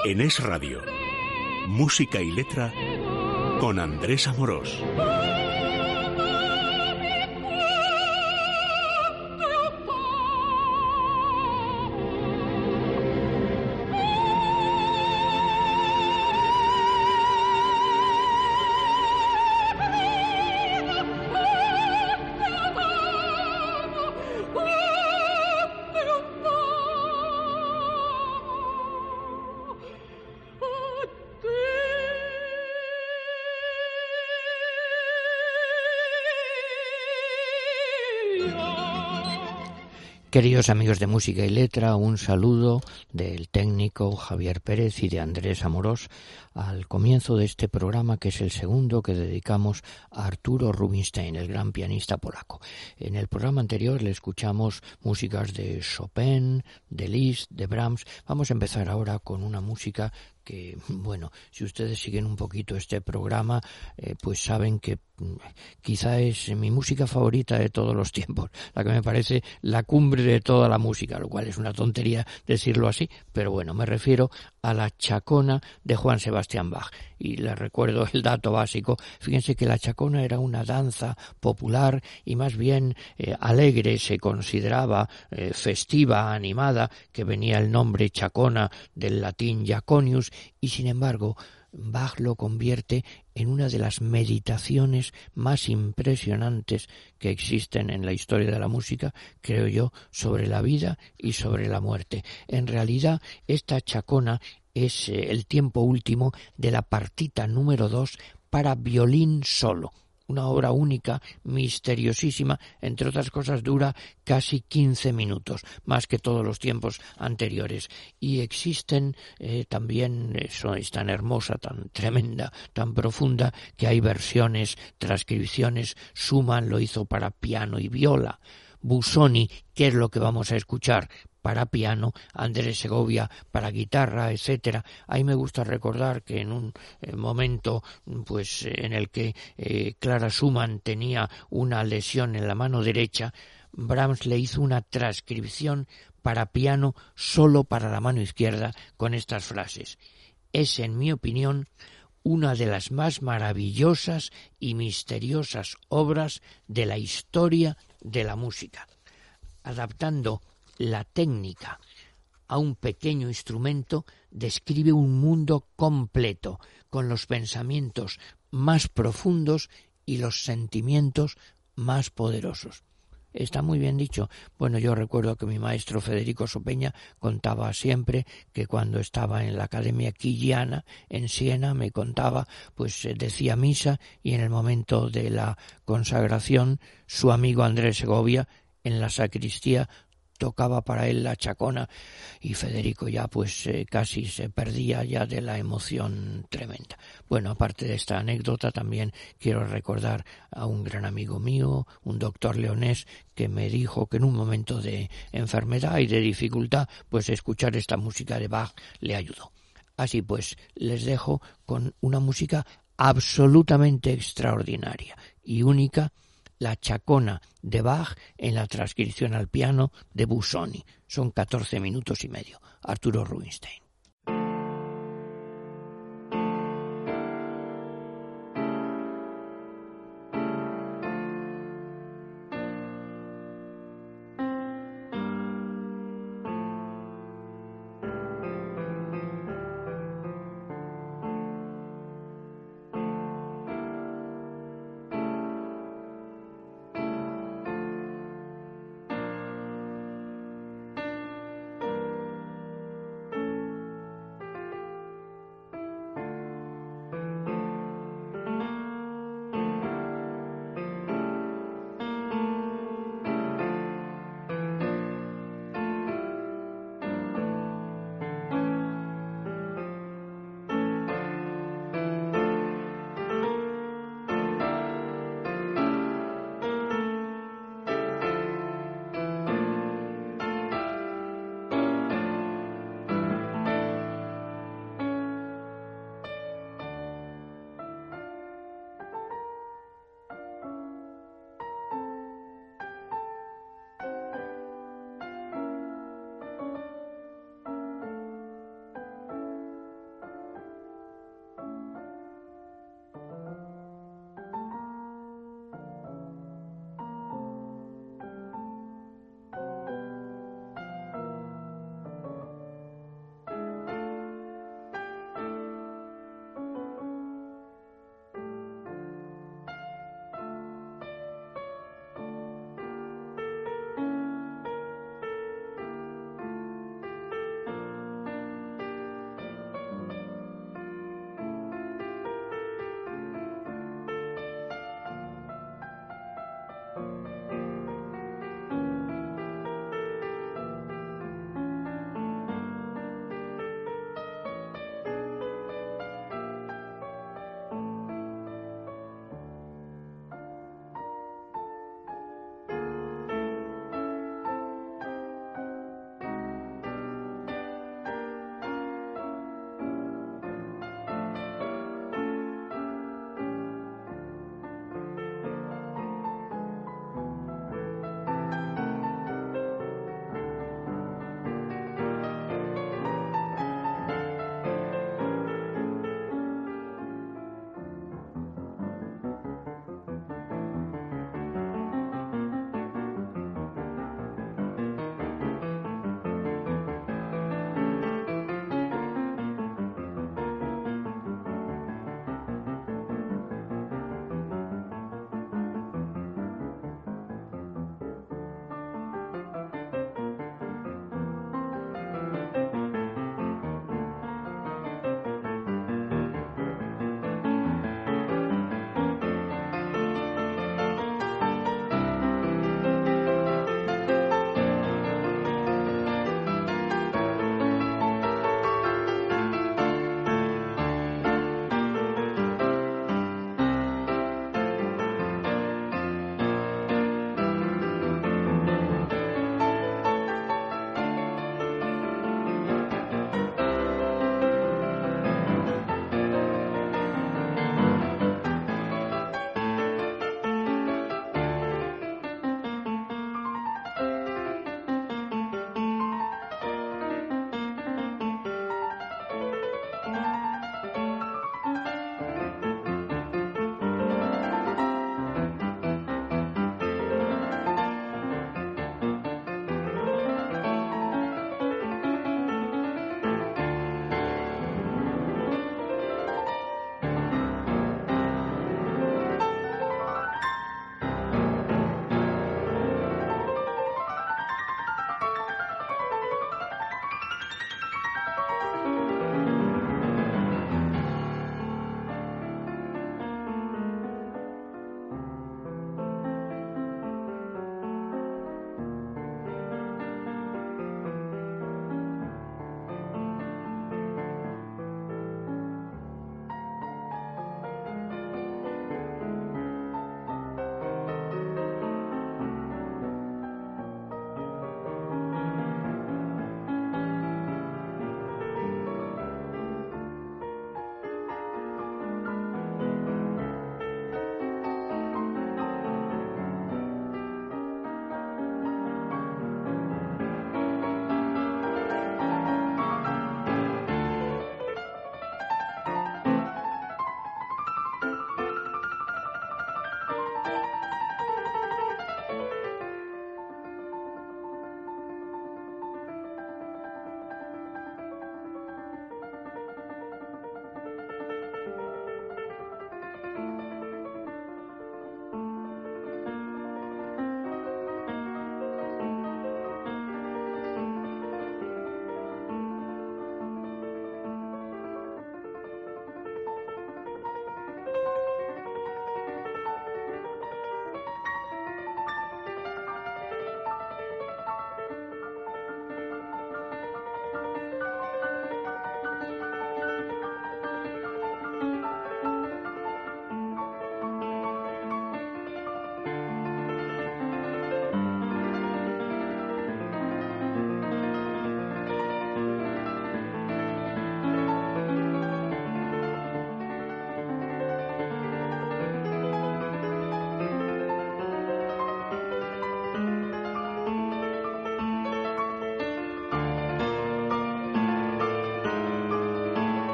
En Es Radio, música y letra con Andrés Amorós. Queridos amigos de Música y Letra, un saludo del técnico Javier Pérez y de Andrés Amorós al comienzo de este programa, que es el segundo que dedicamos a Arturo Rubinstein, el gran pianista polaco. En el programa anterior le escuchamos músicas de Chopin, de Liszt, de Brahms. Vamos a empezar ahora con una música que, bueno, si ustedes siguen un poquito este programa, pues saben que quizá es mi música favorita de todos los tiempos, la que me parece la cumbre de toda la música, lo cual es una tontería decirlo así, pero bueno, me refiero a la Chacona de Johann Sebastian Bach. Y les recuerdo el dato básico. Fíjense que la chacona era una danza popular y más bien alegre, se consideraba festiva, animada, que venía el nombre chacona del latín jaconius, y sin embargo Bach lo convierte en una de las meditaciones más impresionantes que existen en la historia de la música, creo yo, sobre la vida y sobre la muerte. En realidad, esta chacona es el tiempo último de la partita número 2 para violín solo. Una obra única, misteriosísima, entre otras cosas dura casi 15 minutos, más que todos los tiempos anteriores. Y existen también, es tan hermosa, tan tremenda, tan profunda, que hay versiones, transcripciones. Schumann lo hizo para piano y viola. Busoni, ¿qué es lo que vamos a escuchar? Para piano, Andrés Segovia para guitarra, etcétera. Ahí me gusta recordar que en un momento pues en el que Clara Schumann tenía una lesión en la mano derecha, Brahms le hizo una transcripción para piano solo para la mano izquierda con estas frases: es, en mi opinión, una de las más maravillosas y misteriosas obras de la historia de la música. Adaptando la técnica a un pequeño instrumento, describe un mundo completo, con los pensamientos más profundos y los sentimientos más poderosos. Está muy bien dicho. Bueno, yo recuerdo que mi maestro Federico Sopeña contaba siempre que cuando estaba en la Academia Chigiana en Siena me contaba, pues decía misa y en el momento de la consagración su amigo Andrés Segovia en la sacristía tocaba para él la chacona y Federico ya pues casi se perdía ya de la emoción tremenda. Bueno, aparte de esta anécdota, también quiero recordar a un gran amigo mío, un doctor leonés, que me dijo que en un momento de enfermedad y de dificultad, pues escuchar esta música de Bach le ayudó. Así pues, les dejo con una música absolutamente extraordinaria y única, la chacona de Bach en la transcripción al piano de Busoni. Son 14 minutos y medio. Arturo Rubinstein.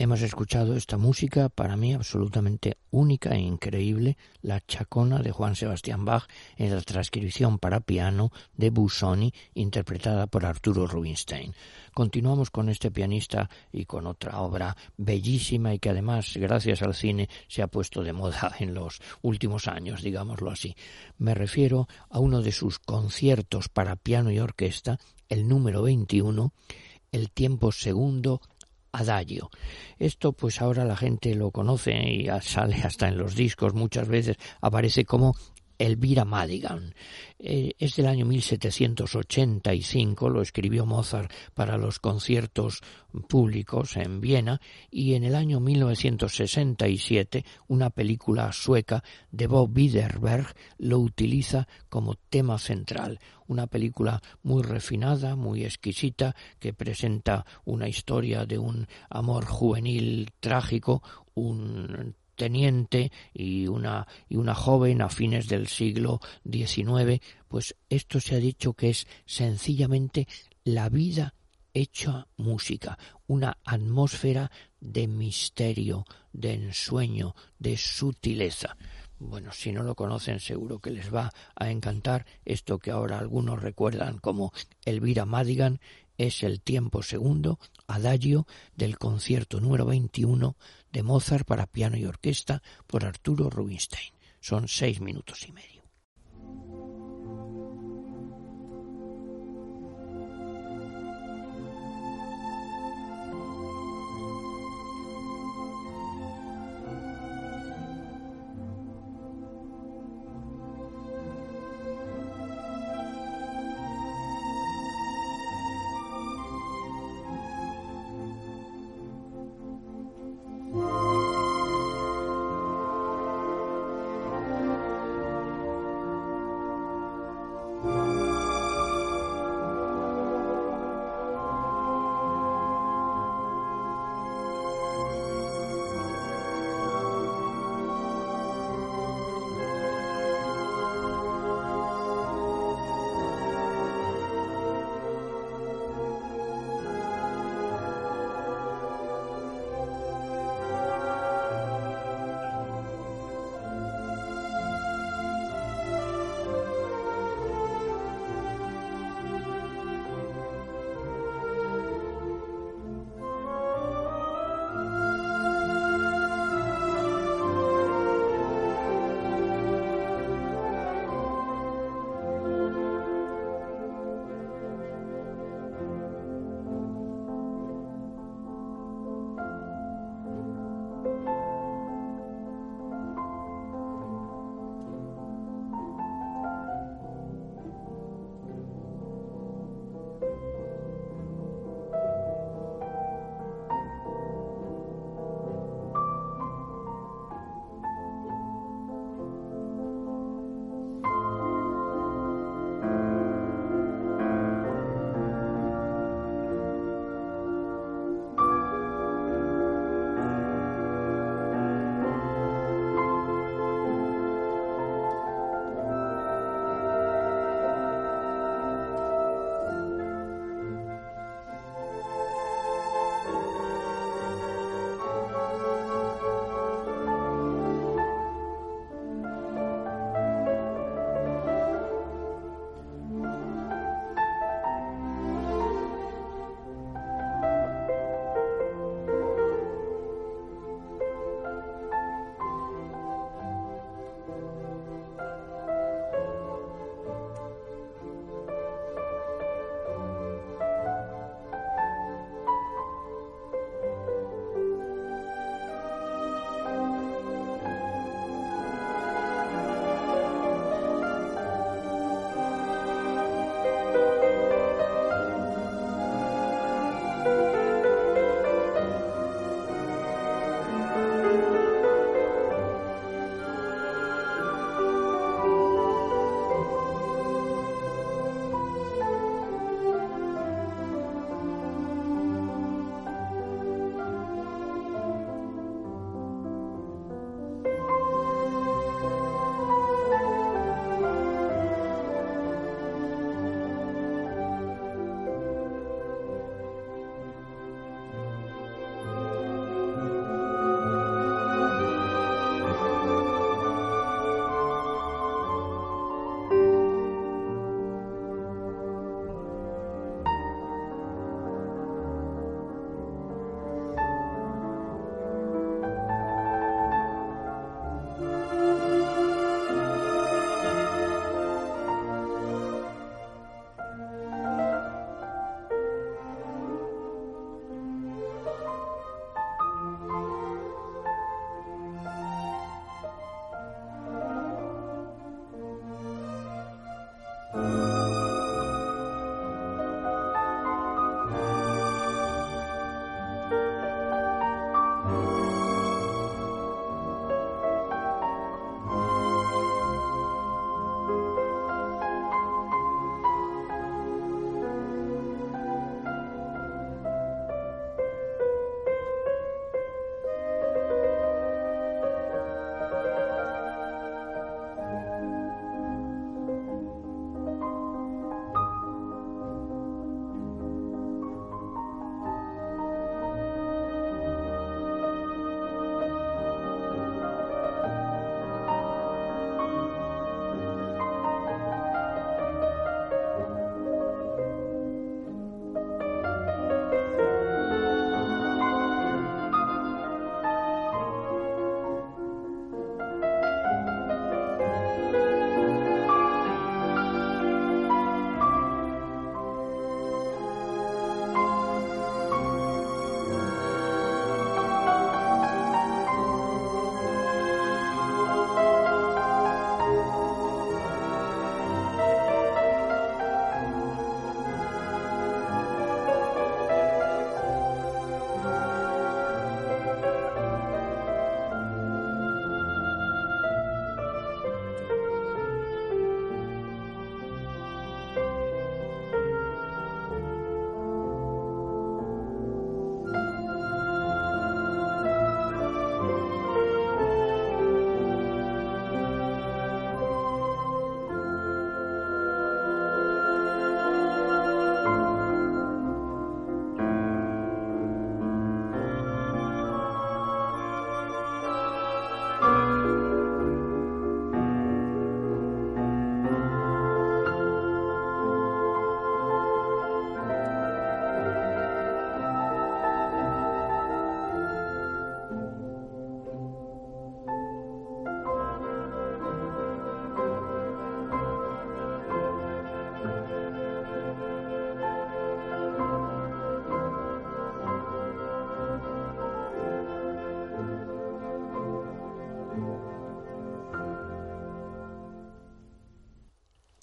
Hemos escuchado esta música, para mí absolutamente única e increíble, la Chacona de Juan Sebastián Bach en la transcripción para piano de Busoni, interpretada por Arturo Rubinstein. Continuamos con este pianista y con otra obra bellísima y que además, gracias al cine, se ha puesto de moda en los últimos años, digámoslo así. Me refiero a uno de sus conciertos para piano y orquesta, el número 21, el tiempo segundo, Adagio. Esto pues ahora la gente lo conoce y sale hasta en los discos, muchas veces aparece como Elvira Madigan. Es del año 1785, lo escribió Mozart para los conciertos públicos en Viena, y en el año 1967 una película sueca de Bo Widerberg lo utiliza como tema central. Una película muy refinada, muy exquisita, que presenta una historia de un amor juvenil trágico, un teniente y una joven a fines del siglo XIX, pues esto se ha dicho que es sencillamente la vida hecha música, una atmósfera de misterio, de ensueño, de sutileza. Bueno, si no lo conocen seguro que les va a encantar esto que ahora algunos recuerdan como Elvira Madigan. Es el tiempo segundo, Adagio, del concierto número 21 de Mozart para piano y orquesta por Arturo Rubinstein. Son 6 minutos y medio.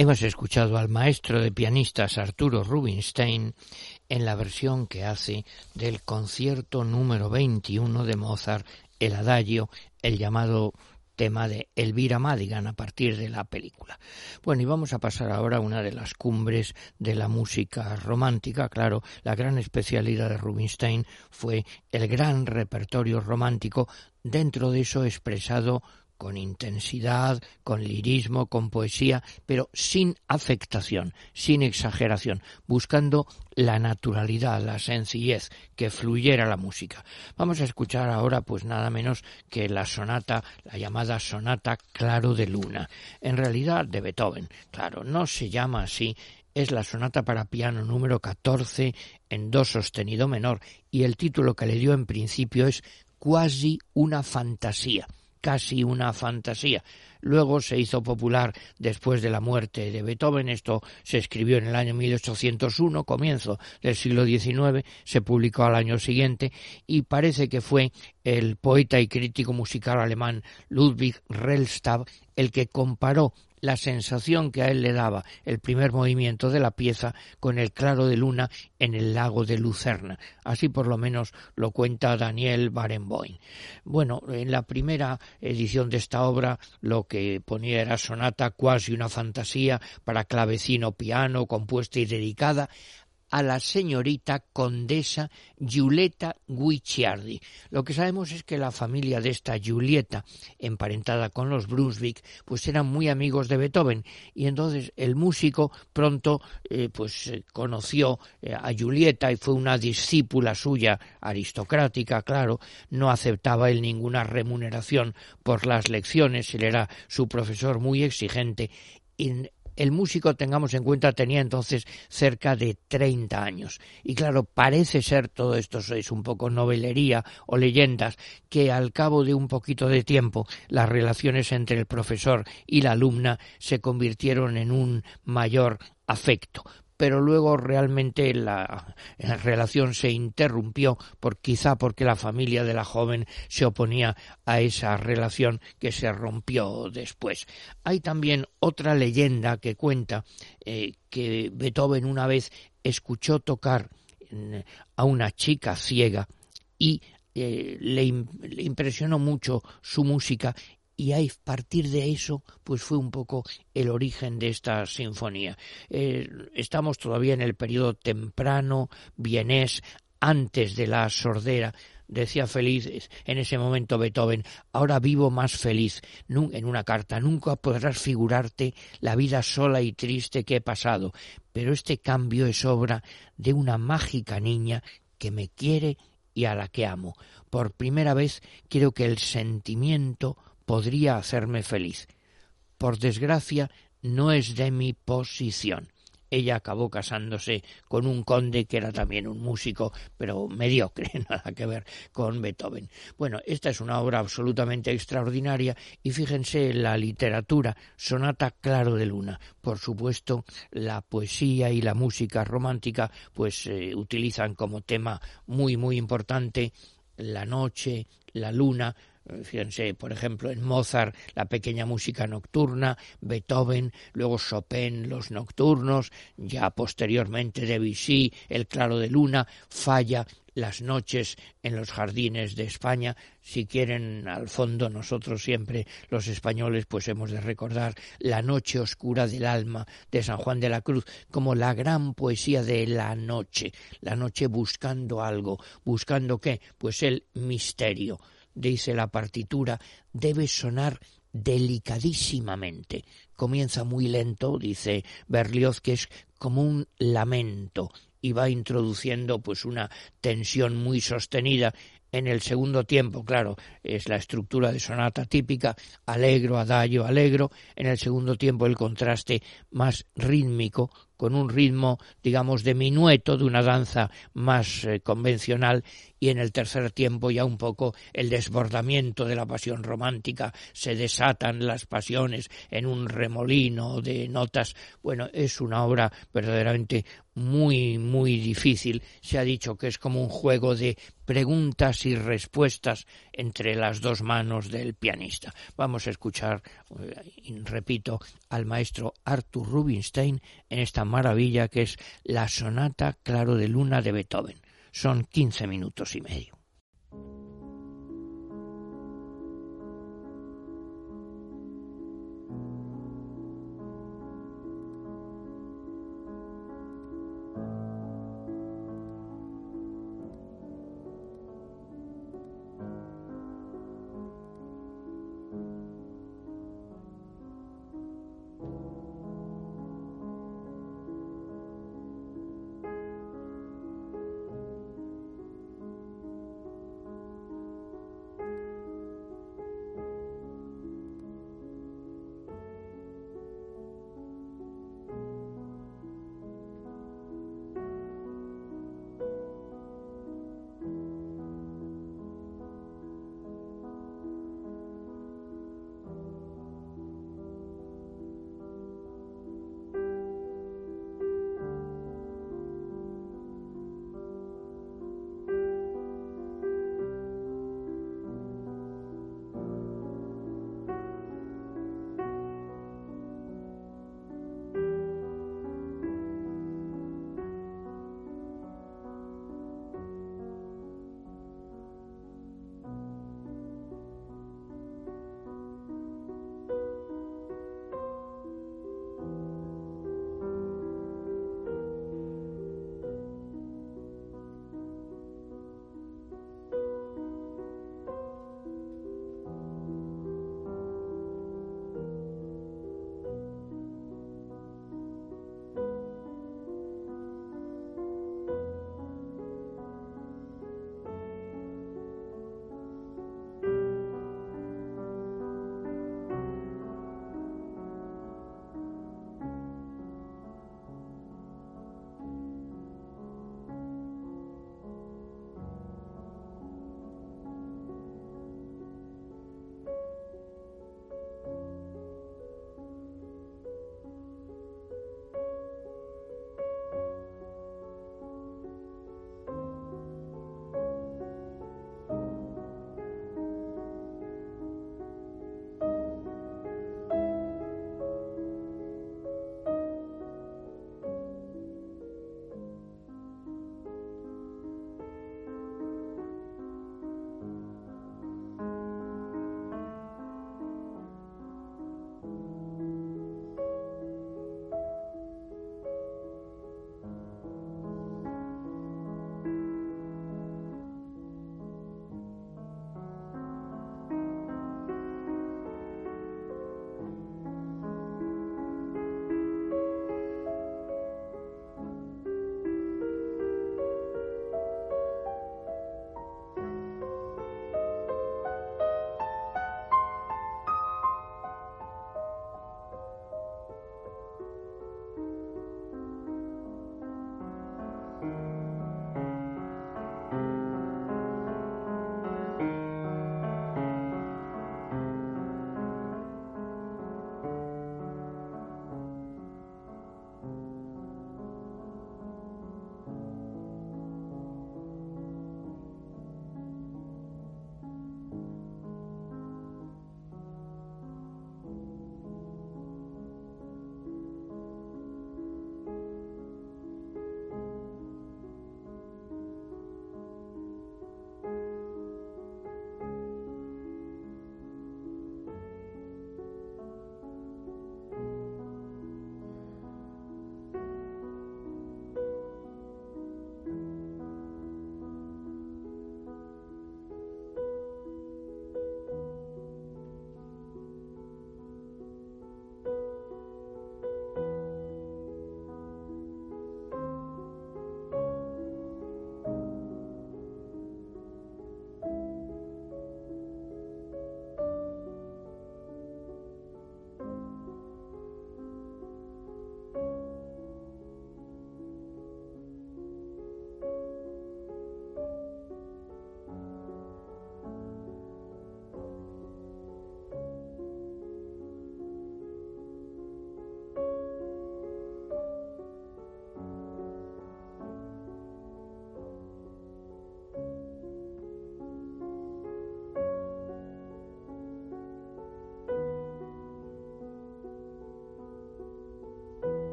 Hemos escuchado al maestro de pianistas Arturo Rubinstein en la versión que hace del concierto número 21 de Mozart, el Adagio, el llamado tema de Elvira Madigan a partir de la película. Bueno, y vamos a pasar ahora a una de las cumbres de la música romántica. Claro, la gran especialidad de Rubinstein fue el gran repertorio romántico, dentro de eso expresado con intensidad, con lirismo, con poesía, pero sin afectación, sin exageración, buscando la naturalidad, la sencillez, que fluyera la música. Vamos a escuchar ahora pues nada menos que la sonata, la llamada sonata Claro de Luna, en realidad de Beethoven. Claro, no se llama así, es la sonata para piano número 14 en do sostenido menor, y el título que le dio en principio es Quasi una fantasía. Casi una fantasía. Luego se hizo popular después de la muerte de Beethoven. Esto se escribió en el año 1801, comienzo del siglo XIX, se publicó al año siguiente y parece que fue el poeta y crítico musical alemán Ludwig Rellstab el que comparó la sensación que a él le daba el primer movimiento de la pieza con el claro de luna en el lago de Lucerna. Así por lo menos lo cuenta Daniel Barenboim. Bueno, en la primera edición de esta obra lo que ponía era sonata quasi una fantasía para clavecino piano, compuesta y dedicada a la señorita condesa Giulietta Guicciardi. Lo que sabemos es que la familia de esta Giulietta, emparentada con los Brunswick, pues eran muy amigos de Beethoven, y entonces el músico pronto conoció a Giulietta y fue una discípula suya, aristocrática, claro, no aceptaba él ninguna remuneración por las lecciones, él era su profesor muy exigente. El músico, tengamos en cuenta, tenía entonces cerca de 30 años. Y claro, parece ser, todo esto es un poco novelería o leyendas, que al cabo de un poquito de tiempo las relaciones entre el profesor y la alumna se convirtieron en un mayor afecto. Pero luego realmente la relación se interrumpió, quizá porque la familia de la joven se oponía a esa relación que se rompió después. Hay también otra leyenda que cuenta que Beethoven una vez escuchó tocar a una chica ciega y le impresionó mucho su música. Y a partir de eso, pues fue un poco el origen de esta sinfonía. Estamos todavía en el periodo temprano, vienés, antes de la sordera. Decía feliz en ese momento Beethoven, ahora vivo más feliz. En una carta, nunca podrás figurarte la vida sola y triste que he pasado, pero este cambio es obra de una mágica niña que me quiere y a la que amo. Por primera vez creo que el sentimiento podría hacerme feliz. Por desgracia, no es de mi posición. Ella acabó casándose con un conde que era también un músico, pero mediocre, nada que ver con Beethoven. Bueno, esta es una obra absolutamente extraordinaria y fíjense en la literatura, sonata Claro de Luna. Por supuesto, la poesía y la música romántica pues utilizan como tema muy, muy importante la noche, la luna. Fíjense, por ejemplo, en Mozart, la pequeña música nocturna, Beethoven, luego Chopin, los nocturnos, ya posteriormente Debussy, el claro de luna, Falla, las noches en los jardines de España. Si quieren, al fondo, nosotros siempre, los españoles, pues hemos de recordar la noche oscura del alma de San Juan de la Cruz, como la gran poesía de la noche buscando algo. ¿Buscando qué? Pues el misterio. Dice la partitura, debe sonar delicadísimamente. Comienza muy lento, dice Berlioz, que es como un lamento, y va introduciendo pues una tensión muy sostenida. En el segundo tiempo, claro, es la estructura de sonata típica, allegro, adagio, allegro. En el segundo tiempo el contraste más rítmico, con un ritmo, digamos, de minueto, de una danza más convencional, y en el tercer tiempo ya un poco el desbordamiento de la pasión romántica, se desatan las pasiones en un remolino de notas. Bueno, es una obra verdaderamente muy, muy difícil. Se ha dicho que es como un juego de preguntas y respuestas entre las dos manos del pianista. Vamos a escuchar, repito, al maestro Arthur Rubinstein en esta maravilla que es la Sonata Claro de Luna de Beethoven. Son 15 minutos y medio.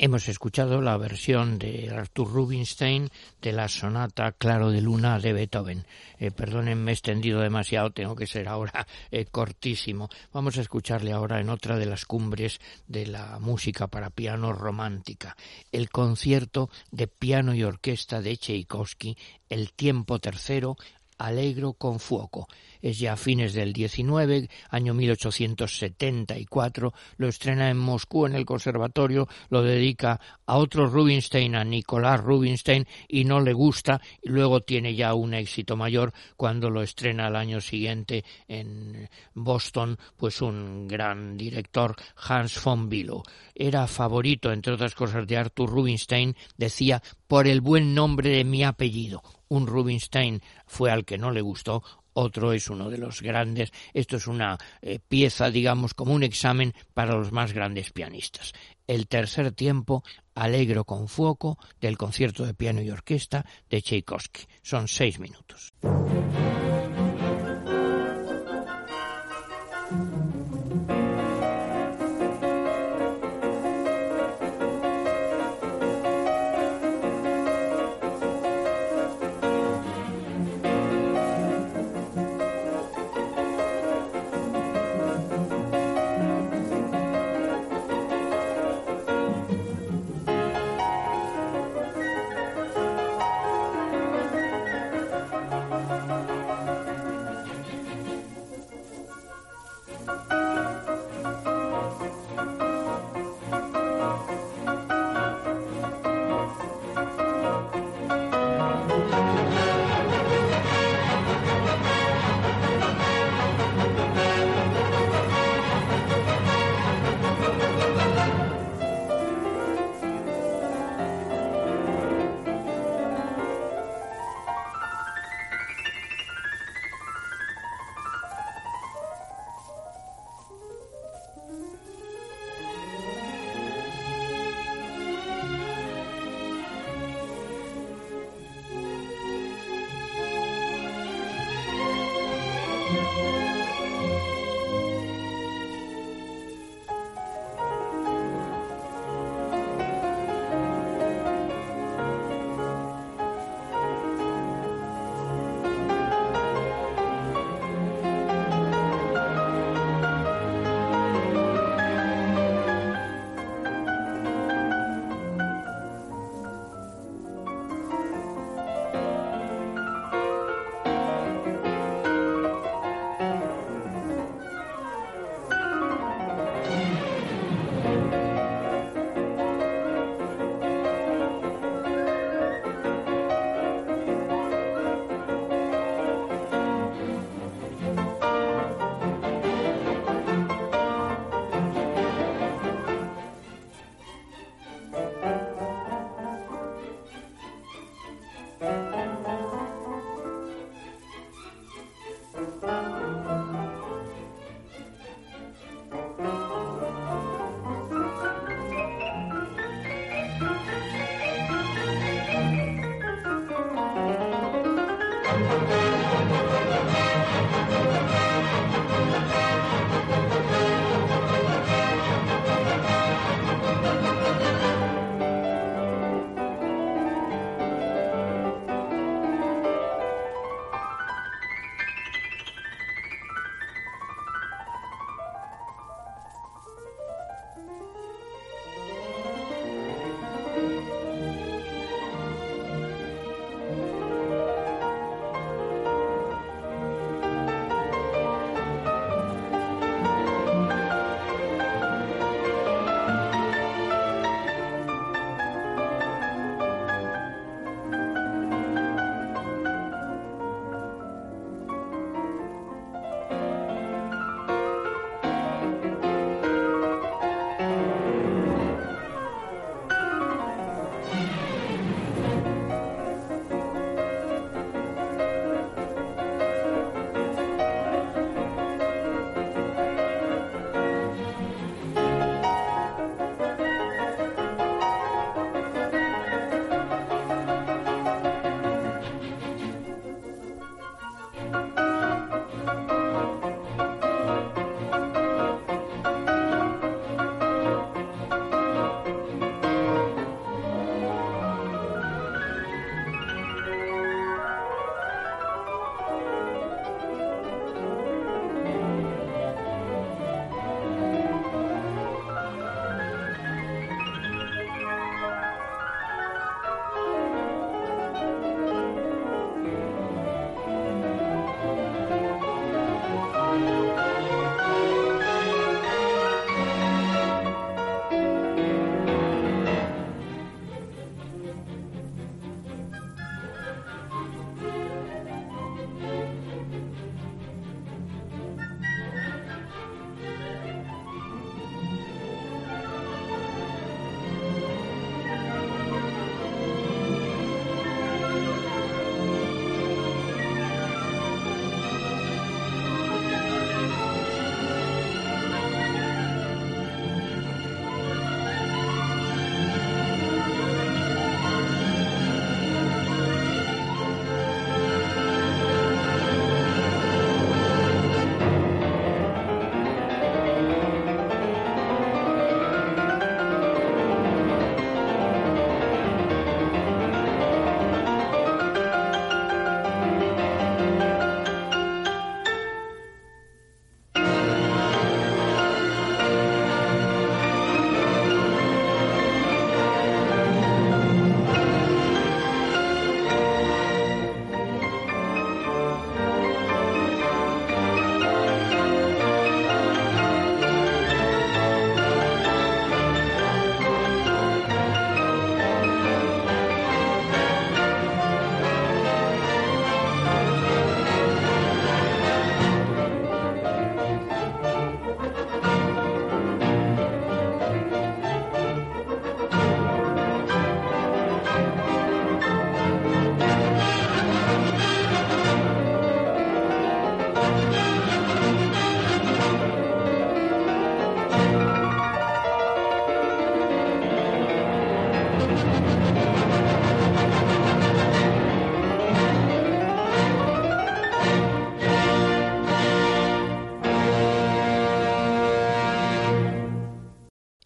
Hemos escuchado la versión de Arthur Rubinstein de la sonata Claro de Luna de Beethoven. Perdonen, me he extendido demasiado, tengo que ser ahora cortísimo. Vamos a escucharle ahora en otra de las cumbres de la música para piano romántica, el concierto de piano y orquesta de Tchaikovsky, el tiempo tercero, Allegro con fuoco. Es ya a fines del 19, año 1874, lo estrena en Moscú en el conservatorio, lo dedica a otro Rubinstein, a Nicolás Rubinstein, y no le gusta, y luego tiene ya un éxito mayor cuando lo estrena al año siguiente en Boston, pues un gran director, Hans von Bülow. Era favorito, entre otras cosas, de Arthur Rubinstein, decía, por el buen nombre de mi apellido. Un Rubinstein fue al que no le gustó, otro es uno de los grandes. Esto es una pieza, digamos, como un examen para los más grandes pianistas. El tercer tiempo, Allegro con fuoco, del concierto de piano y orquesta de Tchaikovsky. Son 6 minutos.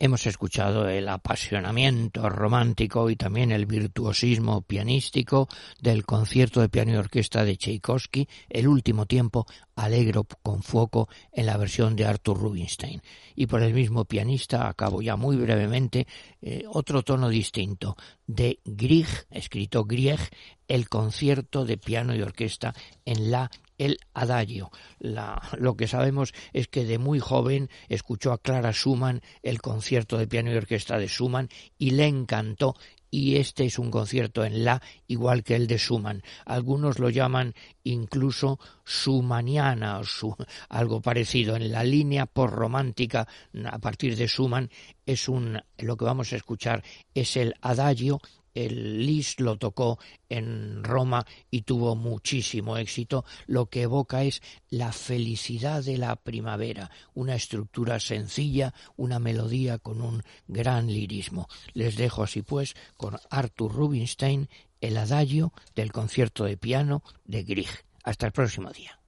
Hemos escuchado el apasionamiento romántico y también el virtuosismo pianístico del concierto de piano y orquesta de Tchaikovsky, El último tiempo, Allegro con fuoco, en la versión de Arthur Rubinstein. Y por el mismo pianista, acabo ya muy brevemente, otro tono distinto, de Grieg, escrito Grieg, el concierto de piano y orquesta en el Adagio. Lo que sabemos es que de muy joven escuchó a Clara Schumann el concierto de piano y orquesta de Schumann y le encantó, y este es un concierto en la, igual que el de Schumann. Algunos lo llaman incluso schumanniana o algo parecido. En la línea postromántica a partir de Schumann lo que vamos a escuchar es el Adagio. El Liszt lo tocó en Roma y tuvo muchísimo éxito. Lo que evoca es la felicidad de la primavera, una estructura sencilla, una melodía con un gran lirismo. Les dejo así pues con Arthur Rubinstein, el Adagio del concierto de piano de Grieg. Hasta el próximo día.